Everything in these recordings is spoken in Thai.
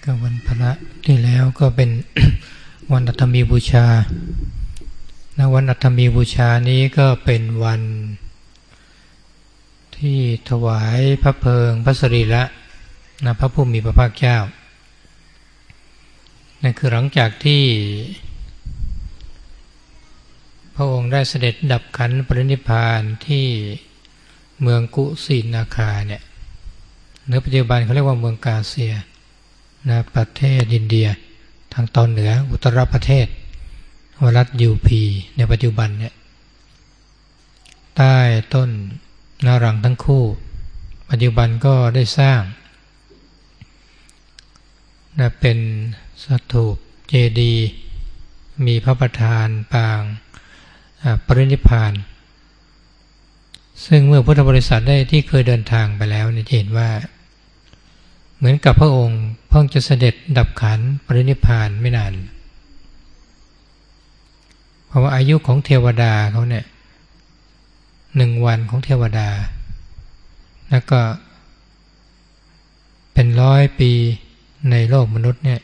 ก็วันพระที่แล้วก็เป็น วันอัฐมีบูชาวันอัฐมีบูชานี้ก็เป็นวันที่ถวายพระเพลิงพระสรีระพระผู้มีพระภาคเจ้านั่นคือหลังจากที่พระองค์ได้เสด็จดับขันธ์ปรินิพพานที่เมืองกุสินาคาเนี่ยในปัจจุบันเขาเรียกว่าเมืองกาเซียประเทศอินเดียทางตอนเหนืออุตรประเทศรัฐยูพีในปัจจุบันเนี่ยใต้ต้นนารังทั้งคู่ปัจจุบันก็ได้สร้างเป็นสถูปเจดีย์มีพระประธานปางปรินิพพานซึ่งเมื่อพุทธบริษัทได้ที่เคยเดินทางไปแล้วเนี่ยเห็นว่าเหมือนกับพระองค์เพิ่งจะเสด็จดับขันธ์ปรินิพพานไม่นานเพราะว่าอายุของเทวดาเขาเนี่ย1 วันของเทวดาแล้วก็เป็น100 ปีในโลกมนุษย์เนี่ย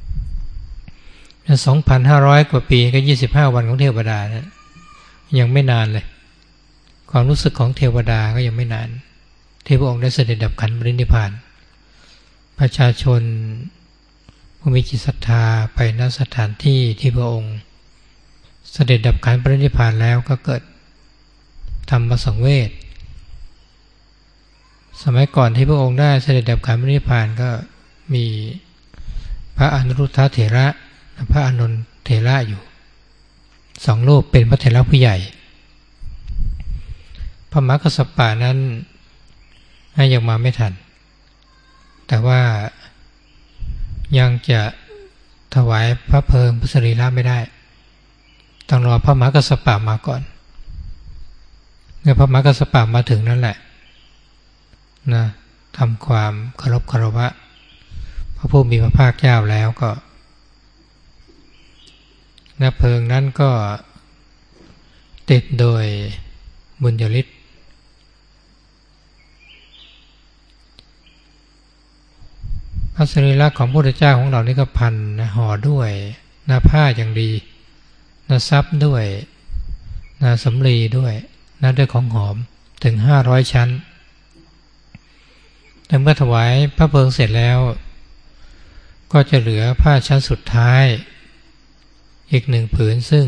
2,500 กว่าปีก็25 วันของเทวดานะยังไม่นานเลยความรู้สึกของเทวดาก็ยังไม่นานที่พระองค์ได้เสด็จดับขันธ์ปรินิพพานประชาชนผู้มีจิตศรัทธาไปณสถานที่ที่พระองค์เสด็จดับขันธ์ปรินิพพานแล้วก็เกิดธรรมสังเวชสมัยก่อนที่พระองค์ได้เสด็จดับขันธ์ปรินิพพานก็มีพระอนุรุทธเถระพระอานนท์เถระอยู่2 รูปเป็นพระเถระผู้ใหญ่พระมหากัสสปะนั้นยังมาไม่ทันแต่ว่ายังจะถวายพระเพลิงพระสรีระไม่ได้ต้องรอพระมหากัสสปะมาก่อนเมื่อพระมหากัสสปะมาถึงนั่นแหละทำความเคารพคารวะพระผู้มีพระภาคเจ้าแล้วก็เพลิงนั้นก็ติดโดยบุญญาฤทธิ์พระสรีระของพระพุทธเจ้าของเรานี่ก็พันห่อด้วยผ้าอย่างดีซับด้วยสำลีด้วยด้วยของหอมถึง500 ชั้นแต่เมื่อถวายพระเพลิงเสร็จแล้วก็จะเหลือผ้าชั้นสุดท้ายอีก1 ผืนซึ่ง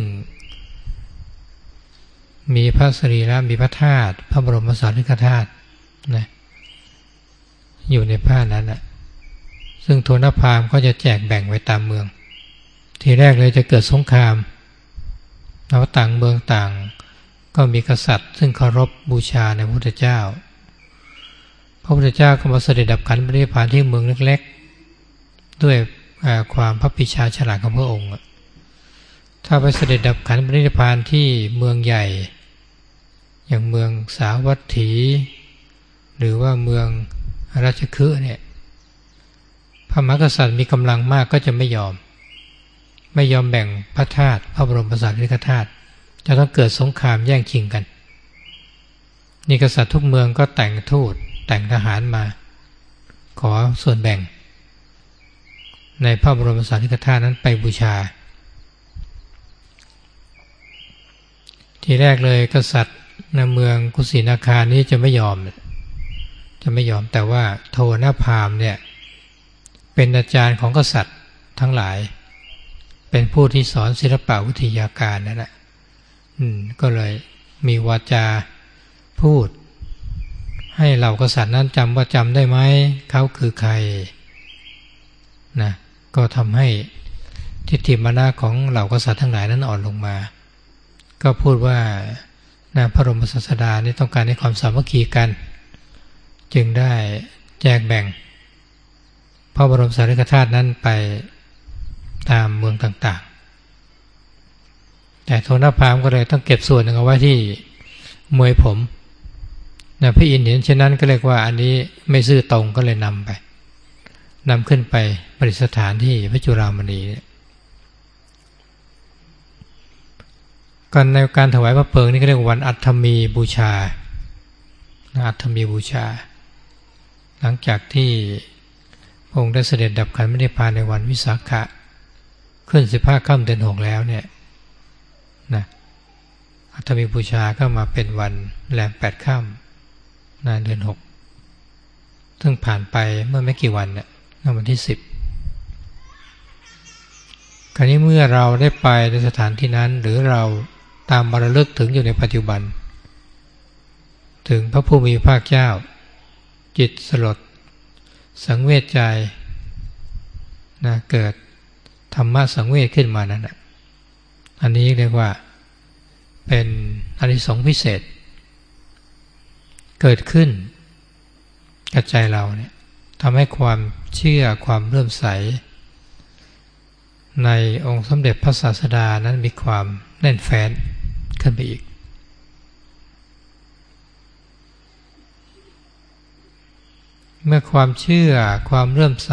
มีพระสรีระมีพระธาตุพระบรมสารีริกธาตุอยู่ในผ้านั้นซึ่งโทนพราหมณ์ก็จะแจกแบ่งไว้ตามเมืองทีแรกเลยจะเกิดสงครามแล้วต่างเมืองต่างก็มีกษัตริย์ซึ่งเคารพบูชาในพระพุทธเจ้าพระพุทธเจ้าก็มาเสด็จดับขันธ์ปรินิพพานที่เมืองเล็กๆด้วยความพระปรีชาฉลาดของพระองค์ถ้าไปเสด็จดับขันธ์ปรินิพพานที่เมืองใหญ่อย่างเมืองสาวัตถีหรือว่าเมืองราชคฤห์เนี่ยพระมหากษัตริย์มีกำลังมากก็จะไม่ยอมแบ่งพระธาตุพระบรมสารีริกธาตุจะต้องเกิดสงครามแย่งชิงกันนี่กษัตริย์ทุกเมืองก็แต่งทูตแต่งทหารมาขอส่วนแบ่งในพระบรมสารีริกธาตุนั้นไปบูชาทีแรกเลยกษัตริย์ในเมืองกุสินาคานี้จะไม่ยอมแต่ว่าโทนพราหมณ์เนี่ยเป็นอาจารย์ของกษัตริย์ทั้งหลายเป็นผู้ที่สอนศิลปวิทยาการนั่นแหละก็เลยมีวาจาพูดให้เหล่ากษัตริย์นั้นจำได้ไหมเขาคือใครก็ทำให้ทิฏฐิมานะของเหล่ากษัตริย์ทั้งหลายนั้นอ่อนลงมาก็พูดว่าพระบรมศาสดานี่ต้องการให้ความสามัคคีกันจึงได้แจกแบ่งพระบรมสารีริกธาตุนั้นไปตามเมืองต่างๆแต่โทนพราหมณ์ก็เลยต้องเก็บส่วนหนึ่งเอาไว้ที่มวยผมพระอินทร์เห็นเช่นนั้นก็เรียกว่าอันนี้ไม่ซื่อตรงก็เลยนำขึ้นไปประดิษฐานที่พระจุฬามณีกันในการถวายพระเพลิงนี่ก็เรียกว่าวันอัฐมีบูชาอัฐมีบูชาหลังจากที่พองค์ได้เสด็จดับขันธ์พระนิพพานในวันวิสาขะขึ้น15 ค่ำเดือน 6แล้วเนี่ยนะอัฐมิบูชาก็มาเป็นวันแรม8 ค่ำเดือน 6ซึ่งผ่านไปเมื่อไม่กี่วันเนี่ยวันที่10คราวนี้เมื่อเราได้ไปในสถานที่นั้นหรือเราตามระลึกถึงอยู่ในปัจจุบันถึงพระผู้มีพระภาคเจ้าจิตสลดสังเวชใจนะเกิดธรรมะสังเวชขึ้นมานั้นนะอันนี้เรียกว่าเป็นอานิสงส์พิเศษเกิดขึ้นกับใจเราเนี่ยทำให้ความเชื่อความเลื่อมใสในองค์สมเด็จพระศาสดานั้นมีความแน่นแฟ้นขึ้นไปอีกเมื่อความเชื่อความเลื่อมใส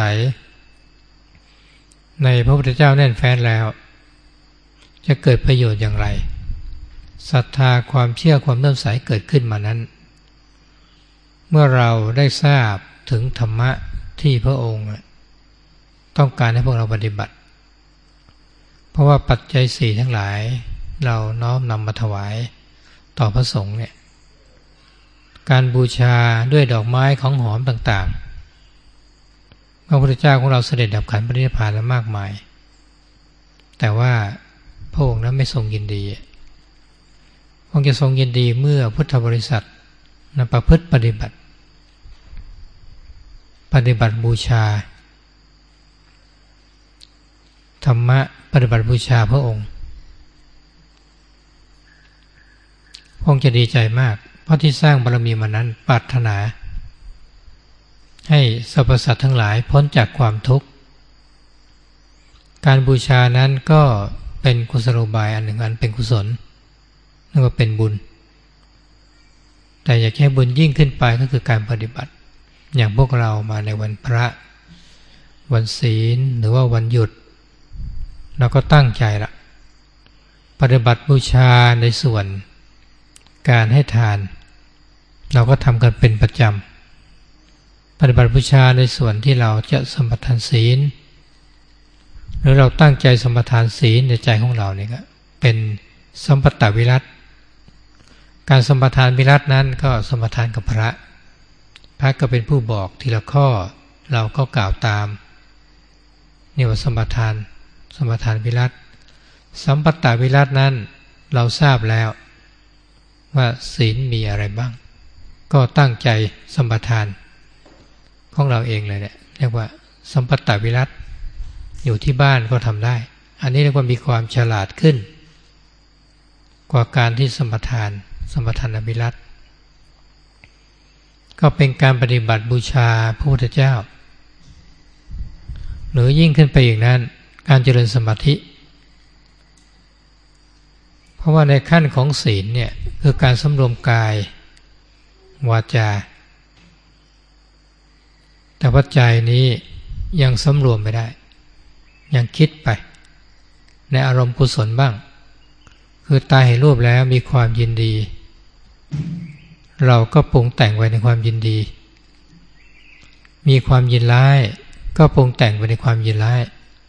ในพระพุทธเจ้าแน่นแฟ้นแล้วจะเกิดประโยชน์อย่างไรศรัทธาความเชื่อความเลื่อมใสเกิดขึ้นมานั้นเมื่อเราได้ทราบถึงธรรมะที่พระองค์ต้องการให้พวกเราปฏิบัติเพราะว่าปัจจัย4ทั้งหลายเราน้อมนำมาถวายต่อพระสงฆ์เนี่ยการบูชาด้วยดอกไม้ของหอมต่างๆพระพุทธเจ้าของเราเสด็จดับขันธ์ปรินิพพานแล้วมากมายแต่ว่าพระองค์นั้นไม่ทรงยินดีพระองค์จะทรงยินดีเมื่อพุทธบริษัทประพฤติปฏิบัติบูชาธรรมะปฏิบัติบูชาพระองค์พระองค์จะดีใจมากเพราะที่สร้างบารมีมานั้นปรารถนาให้สรรพสัตว์ทั้งหลายพ้นจากความทุกข์การบูชานั้นก็เป็นกุศโลบายอันหนึ่งอันเป็นกุศลนั่นก็เป็นบุญแต่อยากให้บุญยิ่งขึ้นไปก็คือการปฏิบัติอย่างพวกเรามาในวันพระวันศีลหรือว่าวันหยุดเราก็ตั้งใจละปฏิบัติบูชาในส่วนการให้ทานเราก็ทำกันเป็นประจำปฏิบัติบูชาในส่วนที่เราจะสมทานศีลหรือเราตั้งใจสมทานศีลในใจของเราเนี่ยก็เป็นสัมปตวิรัติการสมทานวิรัตินั้นก็สมทานกับพระก็เป็นผู้บอกทีละข้อเราก็กล่าวตามนี่ว่าสมทานวิรัติสัมปตวิรัตินั้นเราทราบแล้วว่าศีลมีอะไรบ้างก็ตั้งใจสมทานของเราเองเลยเนี่ยเรียกว่าสัมปตวิรัติอยู่ที่บ้านก็ทำได้อันนี้เรียกว่ามีความฉลาดขึ้นกว่าการที่สมทานวิรัติก็เป็นการปฏิบัติบูชาพระพุทธเจ้าหรือยิ่งขึ้นไปอีกนั้นการเจริญสมาธิเพราะว่าในขั้นของศีลเนี่ยคือการสำรวมกายวาจาแต่ว่าใจนี้ยังสำรวมไม่ได้ยังคิดไปในอารมณ์กุศลบ้างคือตาเห็นรูปแล้วมีความยินดีเราก็ปรุงแต่งไว้ในความยินดีมีความยินร้ายก็ปรุงแต่งไปในความยินร้าย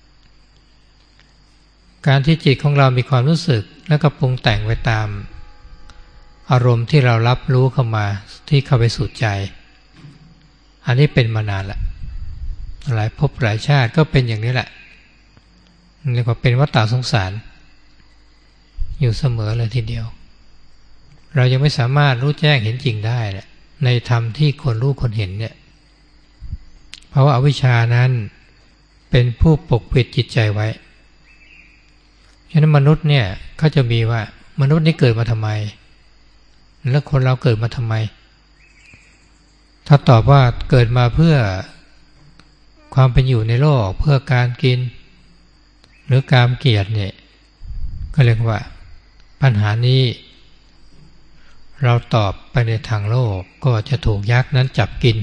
การที่จิตของเรามีความรู้สึกแล้วก็ปรุงแต่งไปตามอารมณ์ที่เรารับรู้เข้ามาที่เข้าไปสู่ใจอันนี้เป็นมานานละหลายภพหลายชาติก็เป็นอย่างนี้แหละเรียกว่าเป็นวัฏฏะสงสารอยู่เสมอเลยทีเดียวเรายังไม่สามารถรู้แจ้งเห็นจริงได้ในธรรมที่คนรู้คนเห็นเนี่ยเพราะว่าอวิชชานั้นเป็นผู้ปกปิดจิตใจไว้ฉะนั้นมนุษย์เนี่ยเขาจะมีว่ามนุษย์นี้เกิดมาทำไมแล้วคนเราเกิดมาทำไมถ้าตอบว่าเกิดมาเพื่อความเป็นอยู่ในโลกเพื่อการกินหรือการเกียรติเนี่ยก็เรียกว่าปัญหานี้เราตอบไปในทางโลกก็จะถูกยักษ์นั้นจับกิน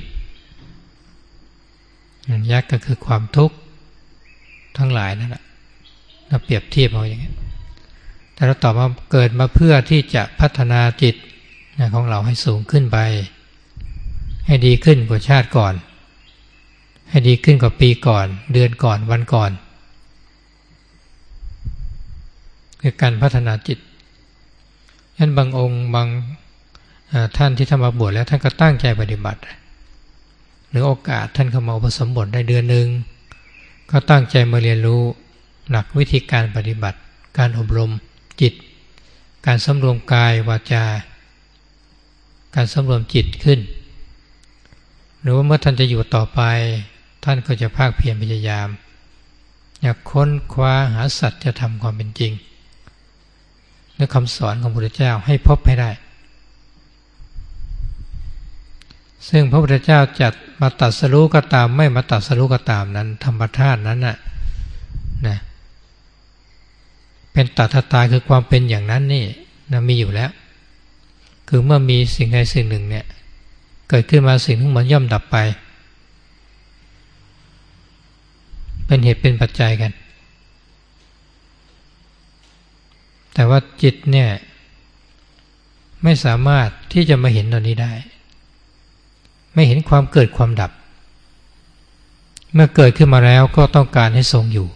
ยักษ์ก็คือความทุกข์ทั้งหลายนั่นแหละเราเปรียบเทียบเอาอย่างนี้แต่เราตอบว่าเกิดมาเพื่อที่จะพัฒนาจิตของเราให้สูงขึ้นไปให้ดีขึ้นกว่าชาติก่อนให้ดีขึ้นกว่าปีก่อนเดือนก่อนวันก่อนคือการพัฒนาจิตฉะนั้นบางองค์บางท่านที่ทำมาบวชแล้วท่านก็ตั้งใจปฏิบัติหรือโอกาสท่านเข้ามาอุปสมบทได้เดือนหนึ่งก็ตั้งใจมาเรียนรู้หลักวิธีการปฏิบัติการอบรมจิตการสำรวมกายวาจาการสำรวมจิตขึ้นหรือว่าเมื่อท่านจะอยู่ต่อไปท่านก็จะภาคเพียรพยายามอยากค้นคว้าหาสัจธรรมความเป็นจริงและคำสอนของพระพุทธเจ้าให้พบให้ได้ซึ่งพระพุทธเจ้าจัดมาตรัสรู้ก็ตามไม่มาตรัสรู้ก็ตามนั้นธรรมธาตุนั้นนะเป็นตถาตาคือความเป็นอย่างนั้นนี่นะมีอยู่แล้วคือเมื่อมีสิ่งใดสิ่งหนึ่งเนี่ยเกิดขึ้นมาสิ่งทั้งหมดย่อมดับไปเป็นเหตุเป็นปัจจัยกันแต่ว่าจิตเนี่ยไม่สามารถที่จะมาเห็นตรงนี้ได้ไม่เห็นความเกิดความดับเมื่อเกิดขึ้นมาแล้วก็ต้องการให้ทรงอยู่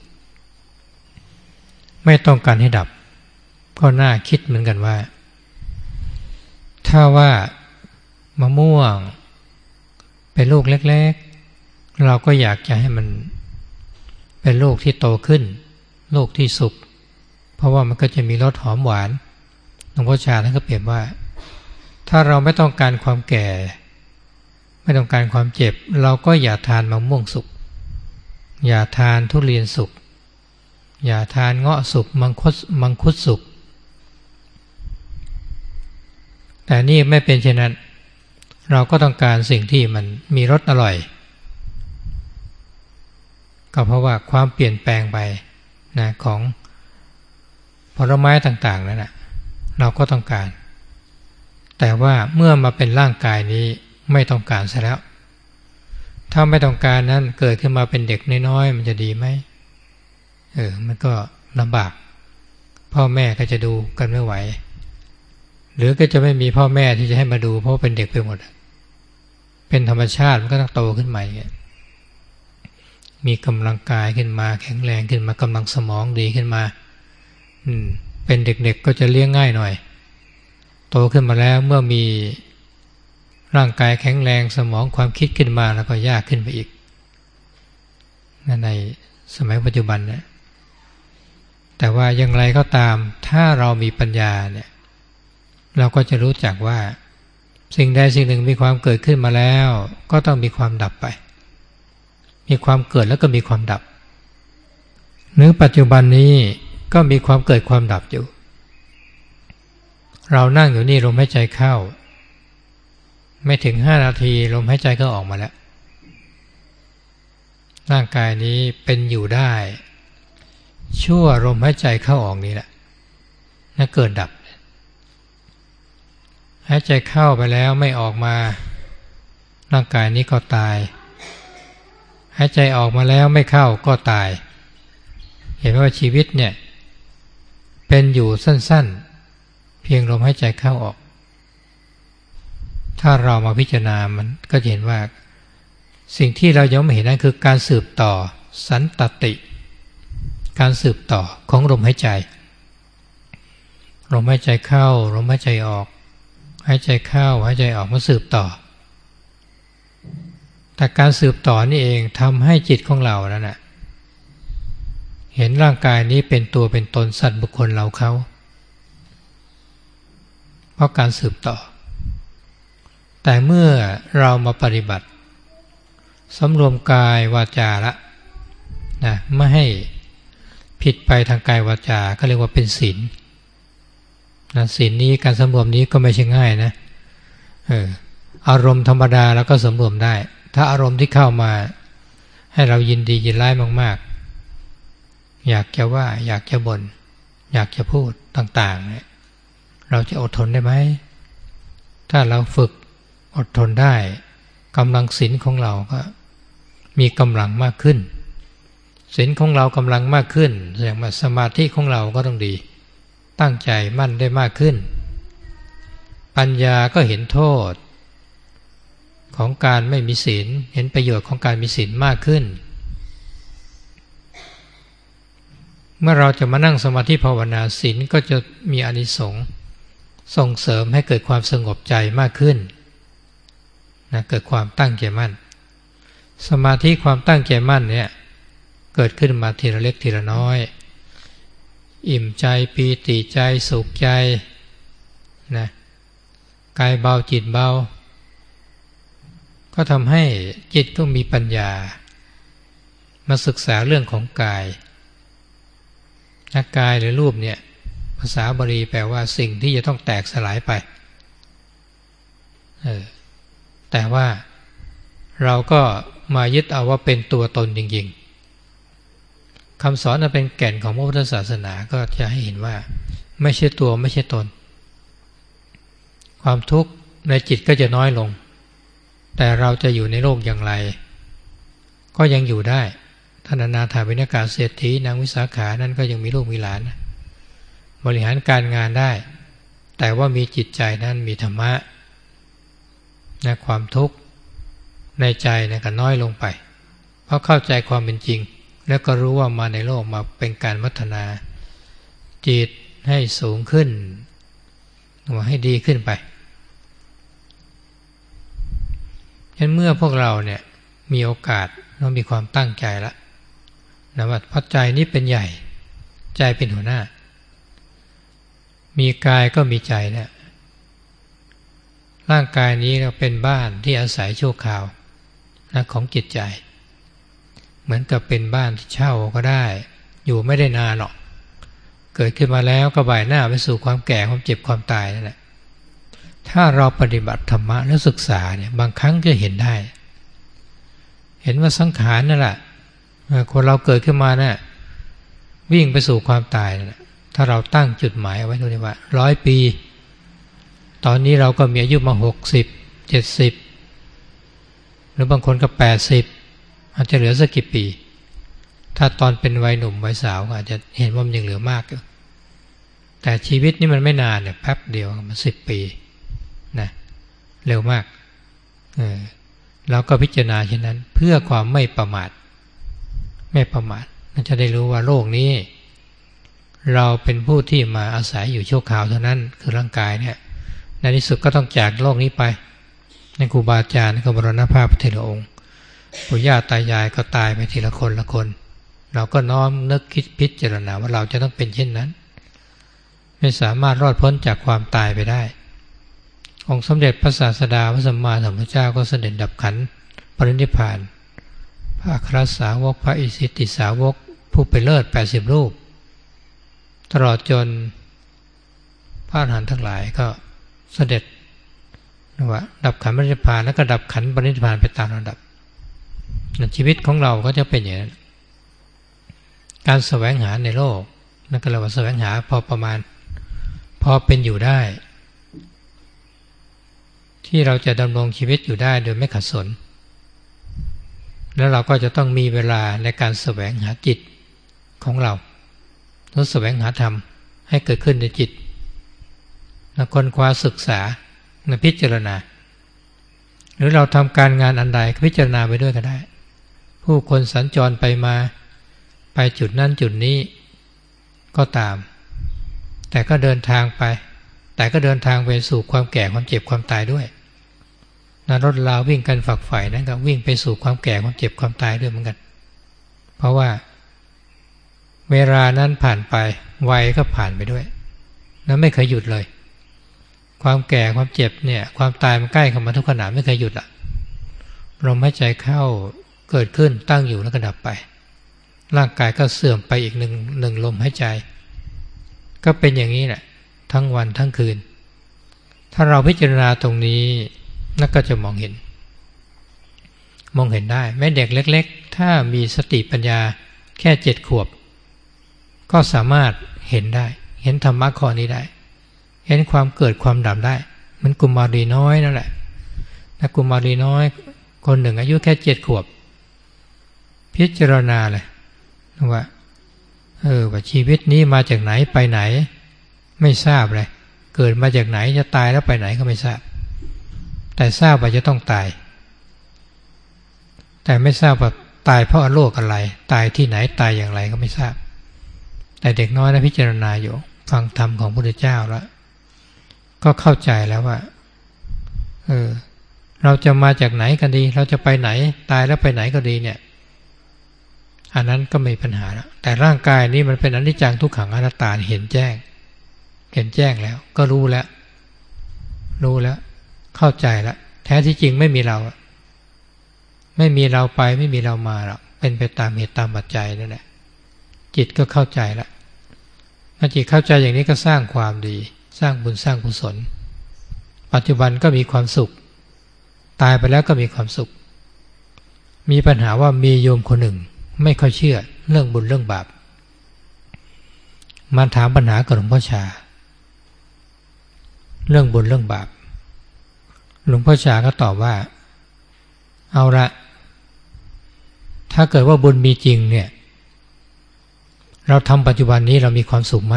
ไม่ต้องการให้ดับก็น่าคิดเหมือนกันว่าถ้าว่ามะม่วงเป็นลูกเล็กๆเราก็อยากจะให้มันเป็นลูกที่โตขึ้นลูกที่สุกเพราะว่ามันก็จะมีรสหอมหวานหลวงพ่อชาท่านก็เปรียบว่าถ้าเราไม่ต้องการความแก่ไม่ต้องการความเจ็บเราก็อย่าทานมะม่วงสุกอย่าทานทุเรียนสุกอย่าทานเงาะสุกมังคุดสุกแต่นี่ไม่เป็นเช่นนั้นเราก็ต้องการสิ่งที่มันมีรสอร่อยก็เพราะว่าความเปลี่ยนแปลงไปนะของผลไม้ต่างๆนั่นแหละเราก็ต้องการแต่ว่าเมื่อมาเป็นร่างกายนี้ไม่ต้องการซะแล้วถ้าไม่ต้องการนั้นเกิดขึ้นมาเป็นเด็กน้อยๆมันจะดีไหมมันก็ลำบากพ่อแม่ก็จะดูกันไม่ไหวหรือก็จะไม่มีพ่อแม่ที่จะให้มาดูเพราะเป็นเด็กไปหมดเป็นธรรมชาติมันก็ต้องโตขึ้นใหม่มีกำลังกายขึ้นมาแข็งแรงขึ้นมากำลังสมองดีขึ้นมาเป็นเด็กๆก็จะเลี้ยงง่ายหน่อยโตขึ้นมาแล้วเมื่อมีร่างกายแข็งแรงสมองความคิดขึ้นมาแล้วก็ยากขึ้นไปอีกในสมัยปัจจุบันเนี่ยแต่ว่าอย่างไรก็ตามถ้าเรามีปัญญาเนี่ยเราก็จะรู้จักว่าสิ่งใดสิ่งหนึ่งมีความเกิดขึ้นมาแล้วก็ต้องมีความดับไปมีความเกิดแล้วก็มีความดับหรือปัจจุบันนี้ก็มีความเกิดความดับอยู่เรานั่งอยู่นี่ลมหายใจเข้าไม่ถึง5 นาทีลมหายใจก็ออกมาแล้วร่างกายนี้เป็นอยู่ได้ชั่วลมหายใจเข้าออกนี้แหละนั่นเกิดดับหายใจเข้าไปแล้วไม่ออกมาร่างกายนี้ก็ตายหายใจออกมาแล้วไม่เข้าก็ตายเห็นว่าชีวิตเนี่ยเป็นอยู่สั้นๆเพียงลมหายใจเข้าออกถ้าเรามาพิจารณามันก็จะเห็นว่าสิ่งที่เรายังไม่เห็นนั่นคือการสืบต่อสันตติการสืบต่อของลมหายใจลมหายใจเข้าลมหายใจออกหายใจเข้าหายใจออกมาสืบต่อแต่การสืบต่อนี่เองทำให้จิตของเรานั่นแหละเห็นร่างกายนี้เป็นตัวเป็นตนสัตว์บุคคลเราเขาเพราะการสืบต่อแต่เมื่อเรามาปฏิบัติสำรวมกายวาจาละนะไม่ให้ผิดไปทางกายวาจาก็เรียกว่าเป็นศีลนะศีลนี้การสำรวมนี้ก็ไม่ใช่ง่ายนะอารมณ์ธรรมดาแล้วก็สำรวมได้ถ้าอารมณ์ที่เข้ามาให้เรายินดียินร้ายมากๆอยากจะว่าอยากจะบ่นอยากจะพูดต่างๆเนี่ยเราจะอดทนได้ไหมถ้าเราฝึกอดทนได้กำลังศีลของเราก็มีกำลังมากขึ้นศีลของเรากำลังมากขึ้นแสดงว่าสมาธิของเราก็ต้องดีตั้งใจมั่นได้มากขึ้นปัญญาก็เห็นโทษของการไม่มีศีลเห็นประโยชน์ของการมีศีลมากขึ้นเมื่อเราจะมานั่งสมาธิภาวนาศีลก็จะมีอานิสงส์ส่งเสริมให้เกิดความสงบใจมากขึ้นนะเกิดความตั้งใจมั่นสมาธิความตั้งใจมั่นเนี่ยเกิดขึ้นมาทีละเล็กทีละน้อยอิ่มใจปีติใจสุขใจนะกายเบาจิตเบาก็ทำให้จิตก็มีปัญญามาศึกษาเรื่องของกายกายหรือรูปเนี่ยภาษาบาลีแปลว่าสิ่งที่จะต้องแตกสลายไปแต่ว่าเราก็มายึดเอาว่าเป็นตัวตนจริงๆคำสอนนั้นเป็นแก่นของพระพุทธศาสนาก็จะให้เห็นว่าไม่ใช่ตัวไม่ใช่ตนความทุกข์ในจิตก็จะน้อยลงแต่เราจะอยู่ในโลกอย่างไรก็ยังอยู่ได้ท่านอนาถาบิณกาเศรษฐีนางวิสาขานั้นก็ยังมีลูกมีหลานบริหารการงานได้แต่ว่ามีจิตใจนั้นมีธรรมะนะความทุกข์ในใจนะก็น้อยลงไปเพราะเข้าใจความเป็นจริงแล้วก็รู้ว่ามาในโลกมาเป็นการพัฒนาจิตให้สูงขึ้นให้ดีขึ้นไปฉะนั้นเมื่อพวกเราเนี่ยมีโอกาสเรามีความตั้งใจแล้วนะว่าเพราะใจนี้เป็นใหญ่ใจเป็นหัวหน้ามีกายก็มีใจเนี่ยร่างกายนี้เราเป็นบ้านที่อาศัยชั่วคราวนะของจิตใจเหมือนกับเป็นบ้านที่เช่าก็ได้อยู่ไม่ได้นานหรอกเกิดขึ้นมาแล้วก็บ่ายหน้าไปสู่ความแก่ความเจ็บความตายนั่นแหละถ้าเราปฏิบัติธรรมะและศึกษาเนี่ยบางครั้งก็เห็นได้เห็นว่าสังขารนั่นแหละคนเราเกิดขึ้นมาเนี่ยวิ่งไปสู่ความตายนั่นแหละถ้าเราตั้งจุดหมายเอาไว้ตรงนี้ว่า100 ปีตอนนี้เราก็มีอายุมา60 70หรือบางคนก็80อาจจะเหลือสักกี่ปีถ้าตอนเป็นวัยหนุ่มวัยสาวอาจจะเห็นว่ามันยังเหลือมากอยู่แต่ชีวิตนี่มันไม่นานเนี่ยแป๊บเดียวมัน10 ปีนะเร็วมากเราก็พิจารณาเช่นนั้นเพื่อความไม่ประมาทมันจะได้รู้ว่าโลกนี้เราเป็นผู้ที่มาอาศัยอยู่ชั่วคราวเท่านั้นคือร่างกายเนี่ยในที่สุดก็ต้องจากโลกนี้ไปในครูบาอาจารย์ก็มรณภาพทีละองค์ปู่ย่าตายายก็ตายไปทีละคนละคนเราก็น้อมนึกคิดพิจารณาว่าเราจะต้องเป็นเช่นนั้นไม่สามารถรอดพ้นจากความตายไปได้องค์สมเด็จพระศาสดาพระสัมมาสัมพุทธเจ้าก็เสด็จดับขันธ์ปรินิพพานพระอัครสาวกพระอิสิติสาวกผู้เป็นเลิศ80 รูปตลอดจนพระอรหันต์ทั้งหลายก็เสด็จว่าดับขันธ์ปรินิพพานแล้วก็ดับขันธ์ปรินิพพานไปตามลำดับชีวิตของเราก็จะเป็นอย่างนั้นการแสวงหาในโลกนั่นก็เรียกว่าแสวงหาพอประมาณพอเป็นอยู่ได้ที่เราจะดำรงชีวิตอยู่ได้โดยไม่ขัดสนแล้วเราก็จะต้องมีเวลาในการแสวงหาจิตของเราแล้วแสวงหาธรรมให้เกิดขึ้นในจิตนะค้นคว้าศึกษาพิจารณาหรือเราทำการงานอันใดพิจารณาไปด้วยก็ได้ผู้คนสัญจรไปมาไปจุดนั้นจุดนี้ก็ตามแต่ก็เดินทางไปสู่ความแก่ความเจ็บความตายด้วยนะรถราวิ่งกันฝักใฝ่นั้นก็วิ่งไปสู่ความแก่ความเจ็บความตายด้วยเหมือนกันเพราะว่าเวลานั้นผ่านไปวัยก็ผ่านไปด้วยแล้วไม่เคยหยุดเลยความแก่ความเจ็บเนี่ยความตายมันใกล้เข้ามาทุกขณะไม่เคยหยุดอ่ะลมหายใจเข้าเกิดขึ้นตั้งอยู่แล้วก็ดับไปร่างกายก็เสื่อมไปอีกหนึ่งลมหายใจก็เป็นอย่างนี้แหละทั้งวันทั้งคืนถ้าเราพิจารณาตรงนี้นั่นก็จะมองเห็นได้แม้เด็กเล็กๆถ้ามีสติปัญญาแค่7 ขวบก็สามารถเห็นได้เห็นธรรมะข้อนี้ได้เห็นความเกิดความดับได้มันกุมารดีน้อยนั่นแหละแต่กุมารดีน้อยคนหนึ่งอายุแค่7 ขวบพิจารณาเลยว่าว่าชีวิตนี้มาจากไหนไปไหนไม่ทราบเลยเกิดมาจากไหนจะตายแล้วไปไหนก็ไม่ทราบแต่ทราบว่าจะต้องตายแต่ไม่ทราบว่าตายเพราะโรคอะไรตายที่ไหนตายอย่างไรก็ไม่ทราบแต่เด็กน้อยนะพิจารณาอยู่ฟังธรรมของพระพุทธเจ้าแล้วก็เข้าใจแล้วว่าเราจะมาจากไหนกันดีเราจะไปไหนตายแล้วไปไหนก็ดีเนี่ยอันนั้นก็ไม่มีปัญหาแล้วแต่ร่างกายนี้มันเป็นอนิจจังทุกขังอนัตตาเห็นแจ้งแล้วก็รู้แล้วเข้าใจแล้วแท้ที่จริงไม่มีเราไม่มีเราไปไม่มีเรามาหรอกเป็นไปตามเหตุตามปัจจัยนั่นแหละจิตก็เข้าใจแล้วเมื่อจิตเข้าใจอย่างนี้ก็สร้างความดีสร้างบุญสร้างกุศลปัจจุบันก็มีความสุขตายไปแล้วก็มีความสุขมีปัญหาว่ามีโยมคนหนึ่งไม่ค่อยเชื่อเรื่องบุญเรื่องบาปมาถามปัญหากับหลวงพ่อชาเรื่องบุญเรื่องบาปหลวงพ่อชาก็ตอบว่าเอาละถ้าเกิดว่าบุญมีจริงเนี่ยเราทำปัจจุบันนี้เรามีความสุขไหม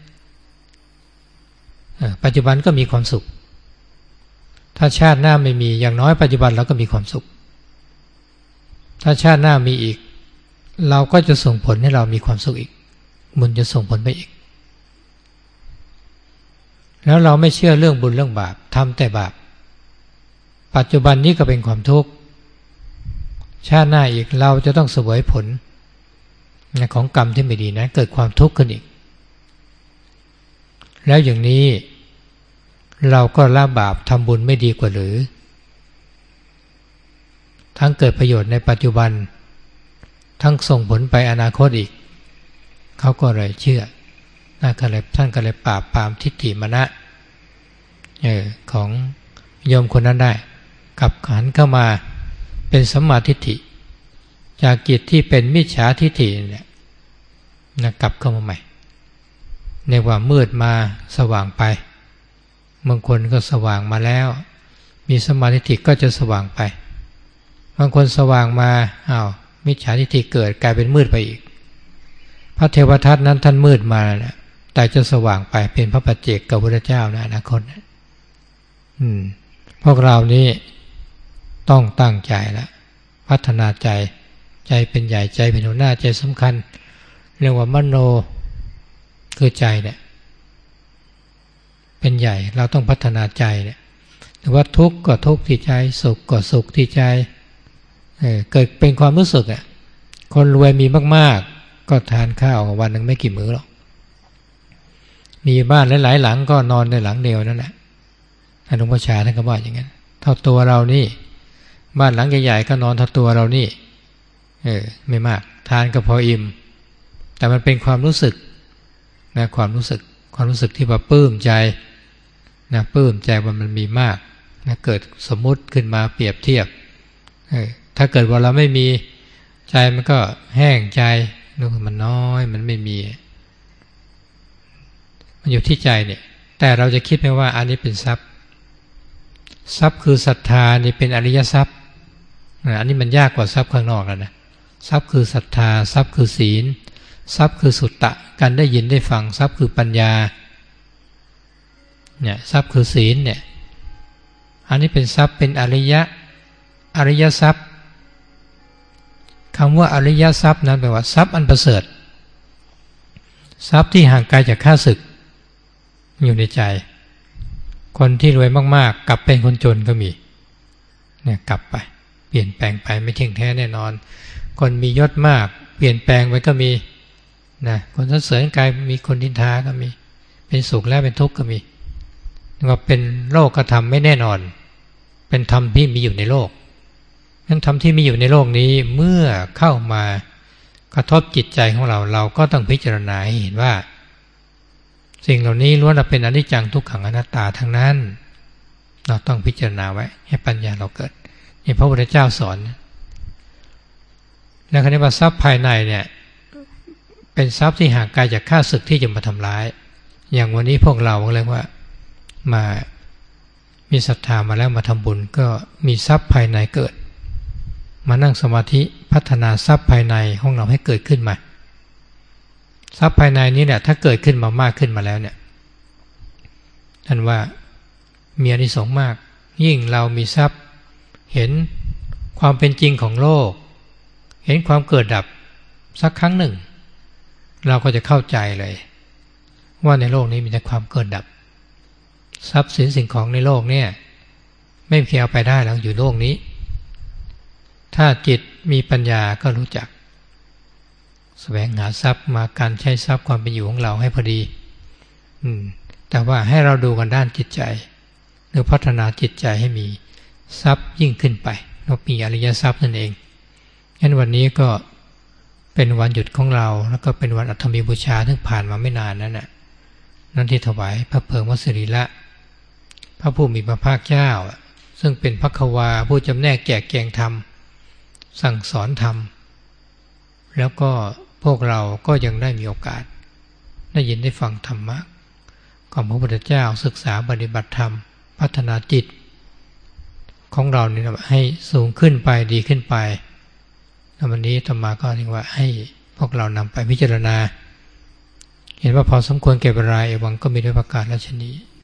ปัจจุบันก็มีความสุขถ้าชาติหน้าไม่มีอย่างน้อยปัจจุบันเราก็มีความสุขถ้าชาติหน้ามีอีกเราก็จะส่งผลให้เรามีความสุขอีกบุญจะส่งผลไปอีกแล้วเราไม่เชื่อเรื่องบุญเรื่องบาปทำแต่บาปปัจจุบันนี้ก็เป็นความทุกข์ชาติหน้าอีกเราจะต้องเสวยผลของกรรมที่ไม่ดีนะเกิดความทุกข์ขึ้นอีกแล้วอย่างนี้เราก็ละบาปทำบุญไม่ดีกว่าหรือทั้งเกิดประโยชน์ในปัจจุบันทั้งส่งผลไปอนาคตอีกเขาก็เลยเชื่อท่านก็เลยปราบปรามทิฏฐิมานะของโยมคนนั้นได้กลับหันเข้ามาเป็นสัมมาทิฏฐิจากจิตที่เป็นมิจฉาทิฏฐิเนี่ยกลับเข้ามาใหม่ในว่ามืดมาสว่างไปบางคนก็สว่างมาแล้วมีสัมมาทิฏฐิก็จะสว่างไปบางคนสว่างมามิจฉาทิฏฐิเกิดกลายเป็นมืดไปอีกพระเทวทัตนั้นท่านมืดมาแล้วแต่จะสว่างไปเป็นพระปัจเจกกับพระเจ้าในอนาคตพวกเรานี่ต้องตั้งใจแล้วพัฒนาใจเป็นใหญ่ใจเป็นหัวหน้าใจสำคัญเรียกว่ามโนคือใจเนี่ยเป็นใหญ่เราต้องพัฒนาใจเนี่ยหรือว่าทุกข์ก็ทุกข์ที่ใจสุขก็สุขที่ใจเกิดเป็นความรู้สึกคนรวยมีมากๆก็ทานข้าววันหนึ่งไม่กี่มื้อหรอกมีบ้านหลายๆหลังก็นอนในหลังเดียวนั่นแหละหลวงพ่อชาท่านก็ว่าอย่างนั้นเท่าตัวเรานี่บ้านหลังใหญ่ๆก็นอนเท่าตัวเรานี่ไม่มากทานก็พออิ่มแต่มันเป็นความรู้สึกนะความรู้สึกที่ว่าปลื้มใจนะปลื้มใจว่ามันมีมากนะเกิดสมมุติขึ้นมาเปรียบเทียบถ้าเกิดว่าเราไม่มีใจมันก็แห้งใจนึกว่ามันน้อยมันไม่มีมันอยู่ที่ใจเนี่ยแต่เราจะคิดไหมว่าอันนี้เป็นทรัพย์คือศรัทธานี่เป็นอริยทรัพย์อันนี้มันยากกว่าทรัพย์ข้างนอกแล้วนะทรัพย์คือศรัทธาทรัพย์คือศีลทรัพย์คือสุตตะการได้ยินได้ฟังทรัพย์คือปัญญาเนี่ยทรัพย์คือศีลเนี่ยอันนี้เป็นทรัพย์เป็นอริยทรัพย์คำว่าอริยทรัพย์นั้นแปลว่าทรัพย์อันประเสริฐทรัพย์ที่ห่างไกลจากข้าศึกอยู่ในใจคนที่รวยมากๆกลับเป็นคนจนก็มีเนี่ยกลับไปเปลี่ยนแปลงไปไม่เที่ยงแท้แน่นอนคนมียศมากเปลี่ยนแปลงไปก็มีนะคนสรรเสริญกายมีคนนินทาก็มีเป็นสุขแล้วเป็นทุกข์ก็มีว่าเป็นโลกธรรมไม่แน่นอนเป็นธรรมที่มีอยู่ในโลกนั้นธรรมที่มีอยู่ในโลกนี้เมื่อเข้ามากระทบจิตใจของเราก็ต้องพิจารณาให้เห็นว่าสิ่งเหล่านี้ล้วนเป็นอนิจจังทุกขังอนัตตาทั้งนั้นเราต้องพิจารณาไว้ให้ปัญญาเราเกิดนี่พระพุทธเจ้าสอนแล้วคราวนี้ว่าทรัพย์ภายในเนี่ยเป็นทรัพย์ที่ห่างไกลจากข้าศึกที่จะมาทำร้ายอย่างวันนี้พวกเราเรียกว่ามามีศรัทธามาแล้วมาทำบุญก็มีทรัพย์ภายในเกิดมานั่งสมาธิพัฒนาทรัพย์ภายในของเราให้เกิดขึ้นมาทรัพย์ภายในนี้เนี่ยถ้าเกิดขึ้นมามากขึ้นมาแล้วเนี่ยท่านว่ามีอานิสงส์มากยิ่งเรามีทรัพย์เห็นความเป็นจริงของโลกเห็นความเกิดดับสักครั้งหนึ่งเราก็จะเข้าใจเลยว่าในโลกนี้มีแต่ความเกิดดับทรัพย์สินสิ่งของในโลกเนี่ยไม่มีใครเอาไปได้หรอกอยู่โลกนี้ถ้าจิตมีปัญญาก็รู้จักแสวงหาทรัพย์มาการใช้ทรัพย์ความเป็นอยู่ของเราให้พอดีแต่ว่าให้เราดูกันด้านจิตใจหรือพัฒนาจิตใจให้มีทรัพย์ยิ่งขึ้นไปเรามีอริยทรัพย์นั่นเองงั้นวันนี้ก็เป็นวันหยุดของเราแล้วก็เป็นวันอัฐมีบูชาซึ่งผ่านมาไม่นานนั่นที่ถวายพระเพลิงวสรีละพระผู้มีพระภาคเจ้าซึ่งเป็นภควาผู้จำแนกแจกแจงธรรมสั่งสอนธรรมแล้วก็พวกเราก็ยังได้มีโอกาสได้ยินได้ฟังธรรมะของพระพุทธเจ้าศึกษาปฏิบัติธรรมพัฒนาจิตของเราเนี่ยให้สูงขึ้นไปดีขึ้นไปวันนี้ธรรมาก็เรียกว่าให้พวกเรานำไปพิจารณาเห็นว่าพอสมควรแก่เวลาเอวังก็มีด้วยประกาศราชนี้